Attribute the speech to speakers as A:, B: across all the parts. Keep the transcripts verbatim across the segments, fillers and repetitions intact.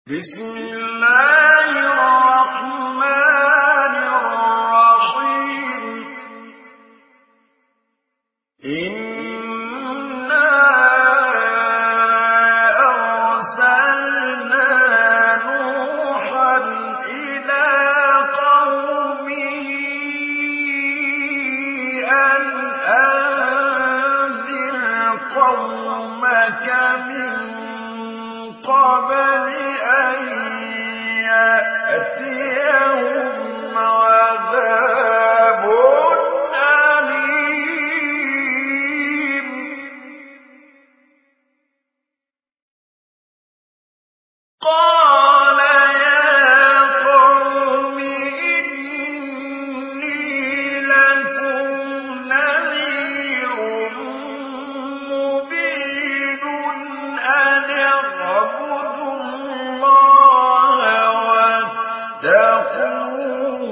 A: بسم الله الرحمن الرحيم إنا أرسلنا نوحا إلى قومه أن أنذر قومك من قبل أن يأتيهم عذاب أليم قال يا قوم إني لكم نذير مبين أن اعبدوا الله واتقوه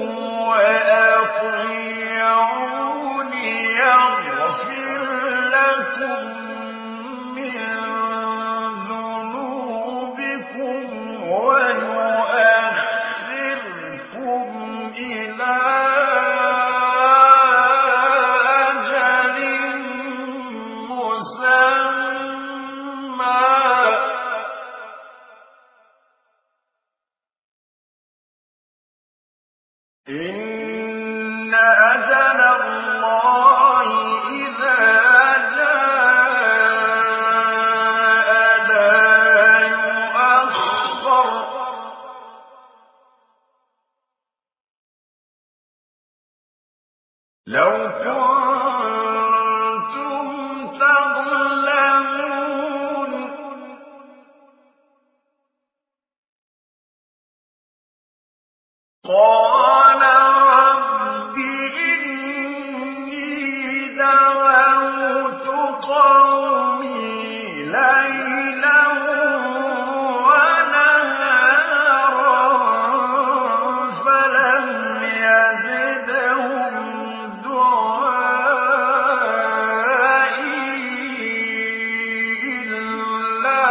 A: وأطيعون يغفر لكم من ذنوبكم ويؤخركم إلى أجل مسمى إن أجل الله إذا جاء لا يؤخر لو كنتم تعلمون قال رب إني دعوت قومي ليلا ونهارا فلم يزدهم دعائي إلا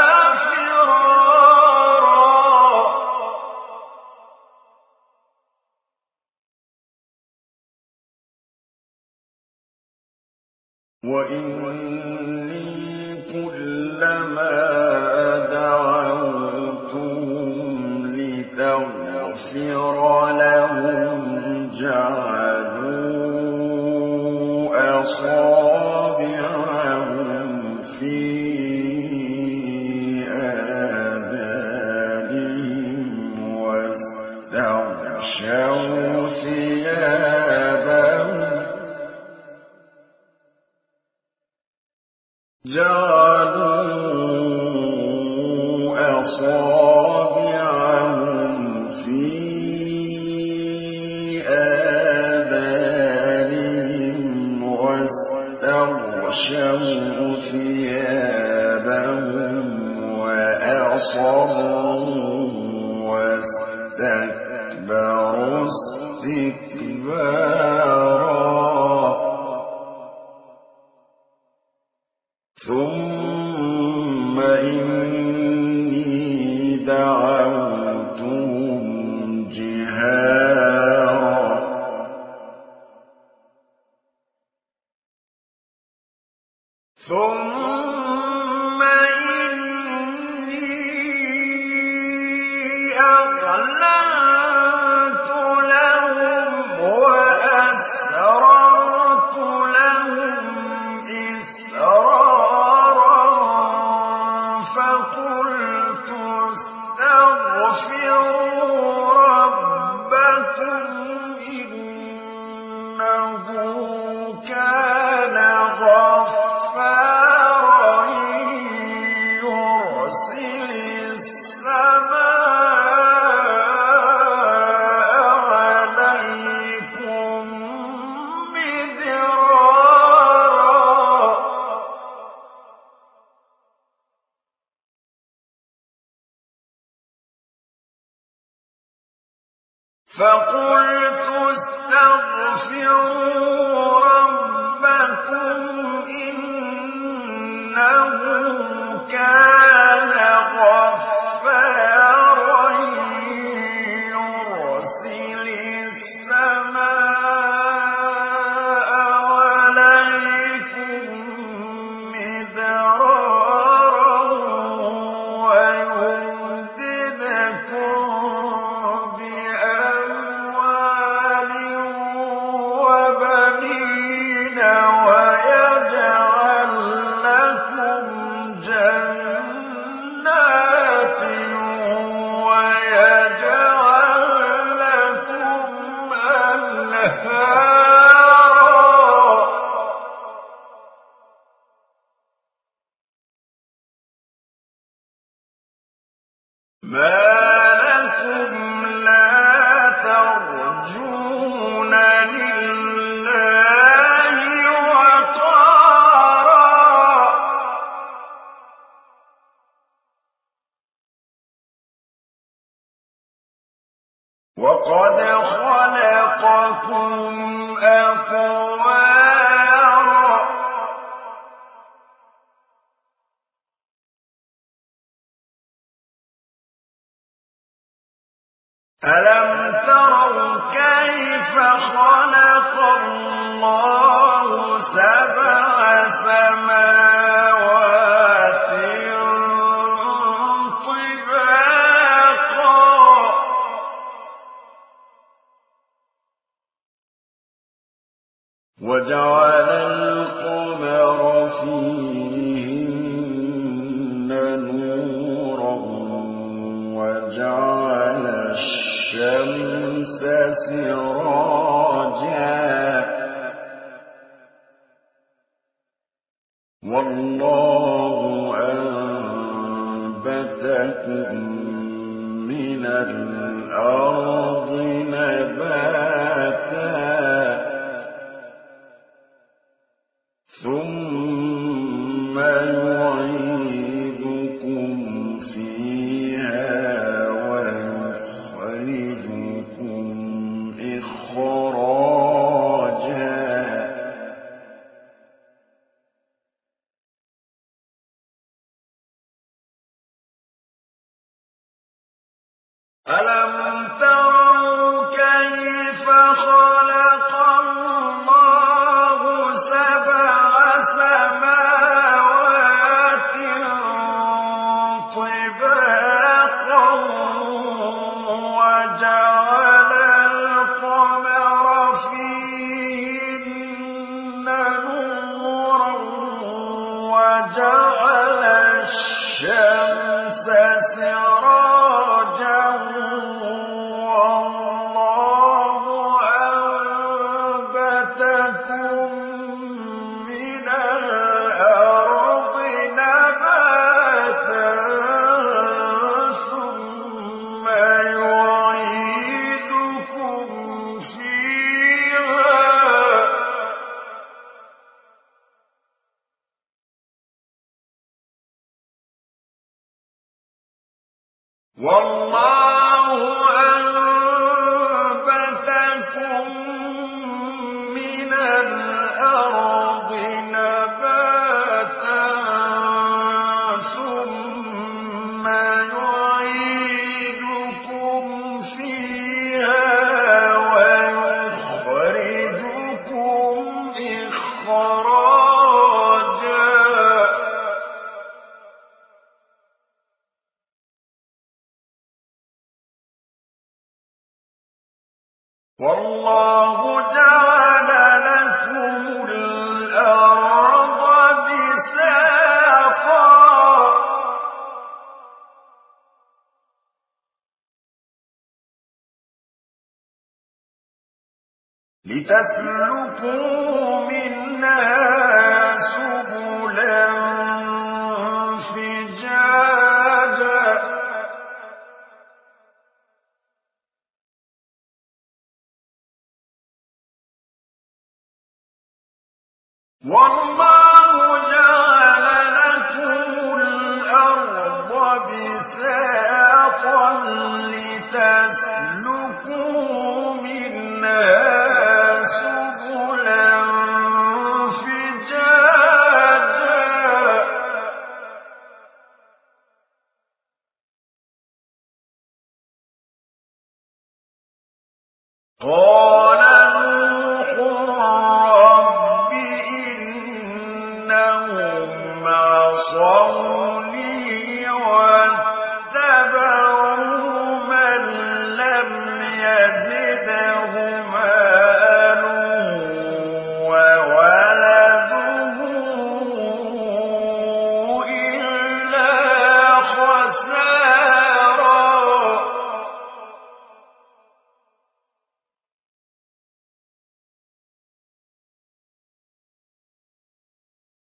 A: فرارا وإني كلما دعوتهم لتغفر لهم جعلوا أصابعهم في آذانهم واستغشوا ثيابهم جعلوا أصابعهم في آذانهم واستغشوا ثيابهم وأصروا واستكبروا استكبارا ثم إني دعوتهم جهارا ثم إني أعلنت لهم وأسررت لهم إسرارا فقلت استغفروا ربكم إنه كان غفارا يرسل السماء عليكم مدرارا فقلت استغفروا ربكم إنه كان غفارا ما لكم لا ترجون لله وقارا وقد خلقكم أطوارا ألم تروا كيف خلق الله سبع سماوات طباقا وجعل القمر فيهن نورا وجعل الشمس سراجا والله أنبتكم من الأرض نباتا ثم يعيدكم فيها ويخرجكم إخراجا ألم تروا كيف خلق الله سبع سماوات طباقا وجعل القمر فيهن نورا وجعل الشمس سراجا والله أنبتكم من الأرض نباتا ثم يعيدكم فيها والله أنبتكم من الأرض نباتا ثم يعيدكم فيها ويخرجكم إخراجا والله جعل لكم الأرض بساطا لتسلكوا منها سبلا فجاجا والله جعل لكم الأرض بساطا لتسلكوا منها سبلا فجاجا قال نوح رب إنهم عصوني واتبعوا من لم يزده ماله وولده إلا خسارا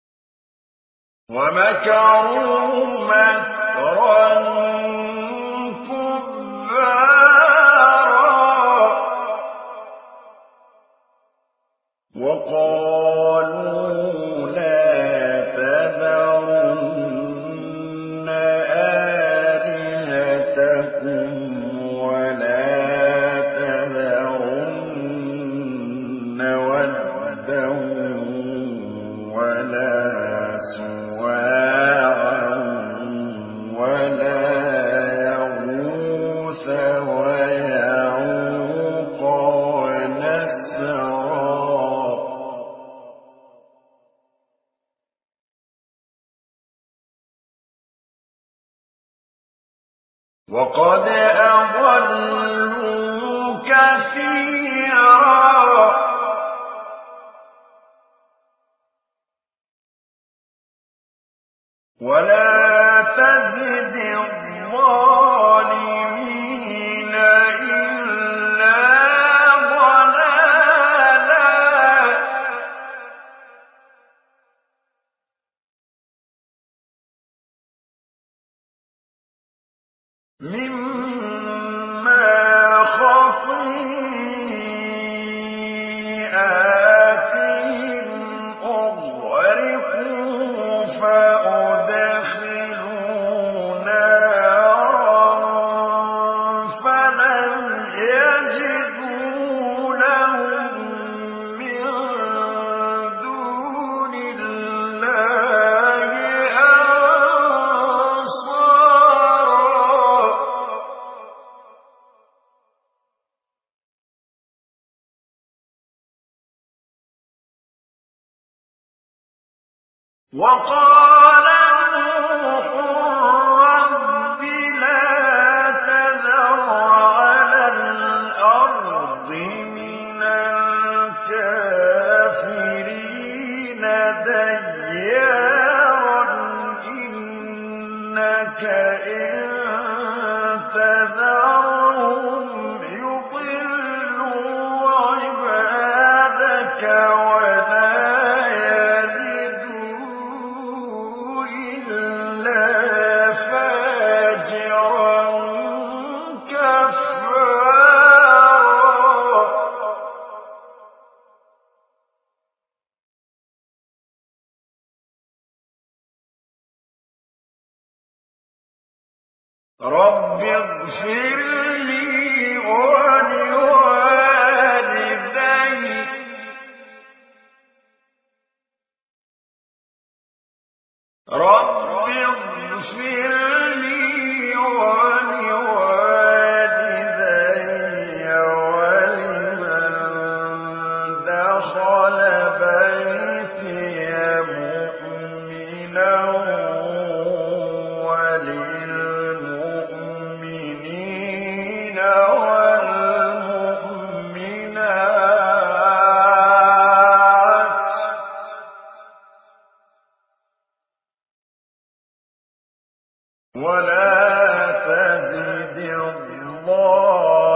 A: ومكروا مكرا وقد أضلوا كثيرا ولا تزد الظالمين إلا ضلالا مما خطيئاتهم أغرقوا فأدخلوا نارا فلن يجدوا لهم من دون الله أنصارا وقال نوح رب لا تذر على الأرض من الكافرين ديارا إنك إن تذرهم يضلوا عبادك ولا يلدوا إلا فاجرا كفارا رب اغفر لي ولوالدي رب اغفر لي ولوالدي ولمن دخل بيتي مؤمنا وللمؤمنين والمؤمنات ولا تزد الظالمين